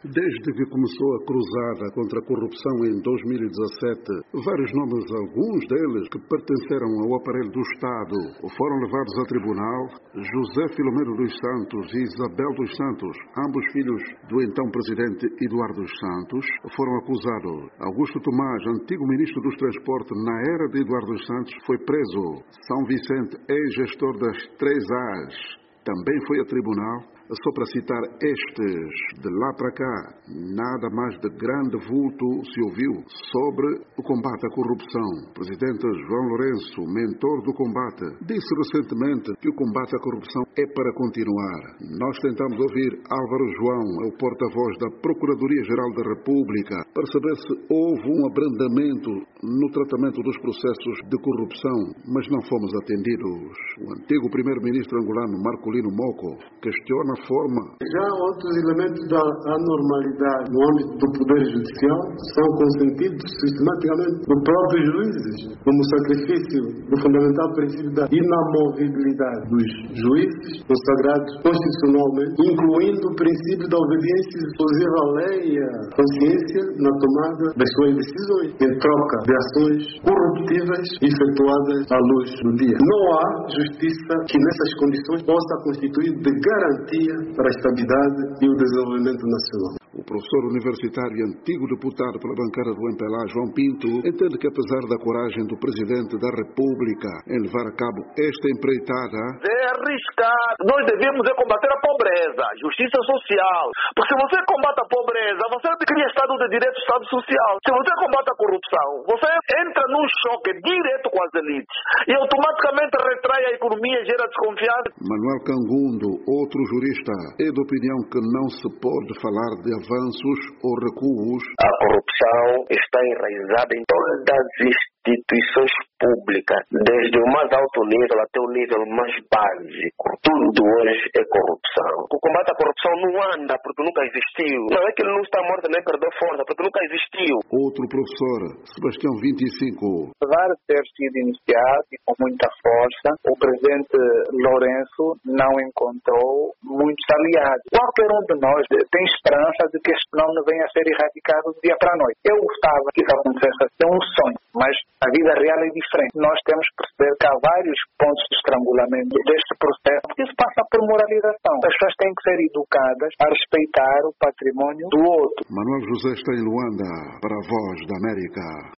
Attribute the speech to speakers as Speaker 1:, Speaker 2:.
Speaker 1: Desde que começou a cruzada contra a corrupção em 2017, vários nomes, alguns deles que pertenceram ao aparelho do Estado, foram levados a tribunal. José Filomeno dos Santos e Isabel dos Santos, ambos filhos do então presidente Eduardo dos Santos, foram acusados. Augusto Tomás, antigo ministro dos Transportes na era de Eduardo dos Santos, foi preso. São Vicente, ex-gestor das 3As, também foi a tribunal. Só para citar estes, de lá para cá, nada mais de grande vulto se ouviu sobre o combate à corrupção. O presidente João Lourenço, mentor do combate, disse recentemente que o combate à corrupção é para continuar. Nós tentamos ouvir Álvaro João, é o porta-voz da Procuradoria-Geral da República, para saber se houve um abrandamento no tratamento dos processos de corrupção, mas não fomos atendidos. O antigo primeiro-ministro angolano Marcolino Mocco questiona a forma.
Speaker 2: Já outros elementos da anormalidade no âmbito do Poder Judicial são consentidos sistematicamente por próprios juízes, como o sacrifício do fundamental princípio da inamovibilidade dos juízes, consagrados constitucionalmente, incluindo o princípio da obediência exclusiva à lei e à consciência na tomada das suas decisões, em troca de ações corruptivas efetuadas à luz do dia. Não há justiça que nessas condições possa constituir de garantia para a estabilidade e o desenvolvimento nacional.
Speaker 1: O professor universitário e antigo deputado pela bancada do MPLA, João Pinto, entende que apesar da coragem do Presidente da República em levar a cabo esta empreitada,
Speaker 3: é arriscado. Nós devemos combater a pobreza, a justiça social. Porque se você combate a pobreza, você cria Estado de Direito, Estado Social. Se você combate a corrupção, você entra num choque direto com as elites e automaticamente retrai a economia e gera desconfiança.
Speaker 1: Manuel Cangundo, outro jurista, é de opinião que não se pode falar de avanços ou recuos.
Speaker 4: A corrupção está enraizada em todas as instituições públicas, desde o mais alto nível até o nível mais básico. Tudo hoje é corrupção. O combate à corrupção não anda porque nunca existiu. Não é que ele não está morto nem perdeu força, porque nunca existiu.
Speaker 1: Outro professor, Sebastião 25.
Speaker 5: Apesar de ter sido iniciado e com muita força, o presidente Lourenço não encontrou muitos aliados. Qualquer um de nós tem esperança de que este fenómeno venha a ser erradicado do dia para a noite. Eu gostava que isso acontecesse, é um sonho, mas a vida real é diferente. Nós temos que perceber que há vários pontos de estrangulamento deste processo, porque isso passa por moralização. As pessoas têm que ser educadas a respeitar o património do outro.
Speaker 1: Manuel José está em Luanda para a Voz da América.